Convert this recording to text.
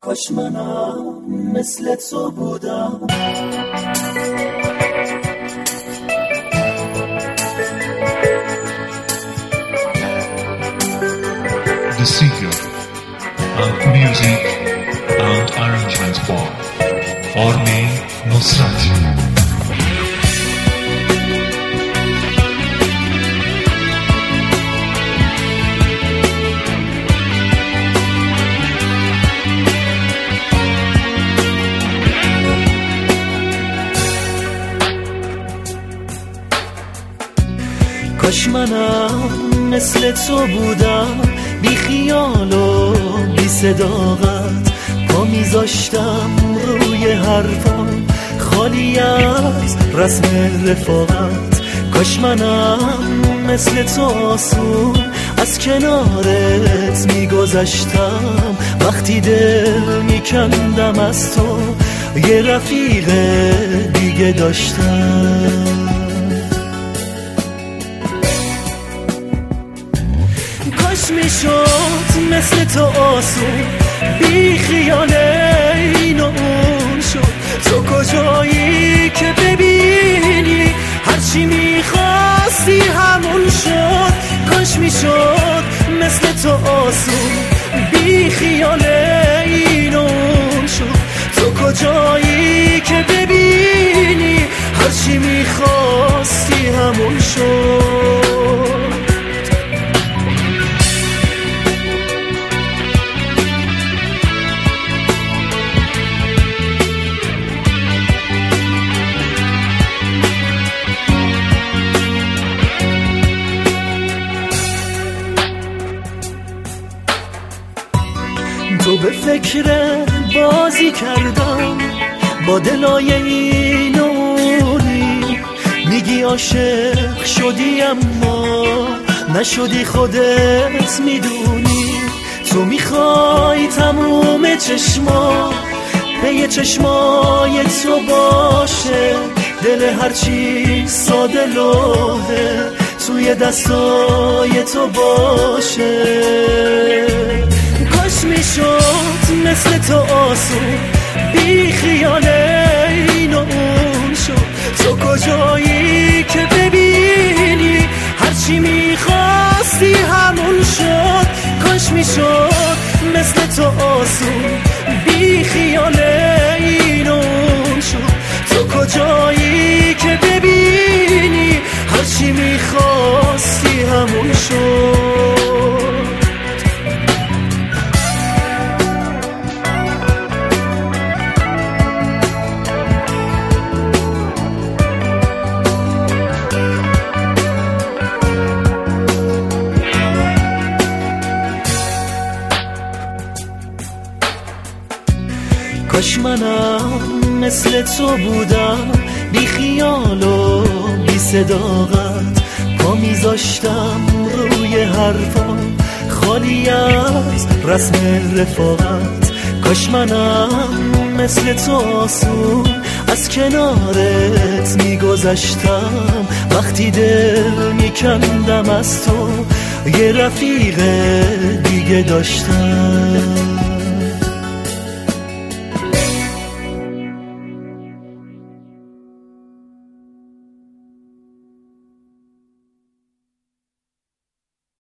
کاش منم مثل تو بودم. The Singer and Music and Arrangements by Armin Nusrat. کاش منم مثل تو بودم، بی خیال و بی صداقت، پا میذاشتم روی حرفم خالی از رسم رفاقت. کاش منم مثل تو آسون از کنارت میگذشتم، وقتی دل میکندم از تو یه رفیق دیگه داشتم. کاش میشد مثل تو آسون بی خیال این و اون شد، تو کجایی که ببینی هرچی میخواستی همون شد. کاش میشد مثل تو آسون بی خیال این و اون شد، تو کجایی که ببینی هرچی میخواستی همون شد. تو به فکر بازی کردم با دلای این و اونی، میگی عاشق شدی اما نشدی خودت میدونی. تو میخوای تموم چشما به چشمای تو باشه، دل هرچی ساده لوحه توی دستای تو باشه. کاش میشد مثل تو آسون بی خیال این و اون شد، تو کجایی که ببینی هرچی میخواستی همون شد. کاش میشد مثل تو آسون بی خیال این و اون شد، تو کجایی که ببینی هرچی میخواستی همون شد. کاش منم مثل تو بودم، بی خیال و بی صداقت، پا میذاشتم روی حرفم خالی از رسم رفاقت. کاش منم مثل تو آسون از کنارت میگذشتم، وقتی دل میکندم از تو یه رفیق دیگه داشتم.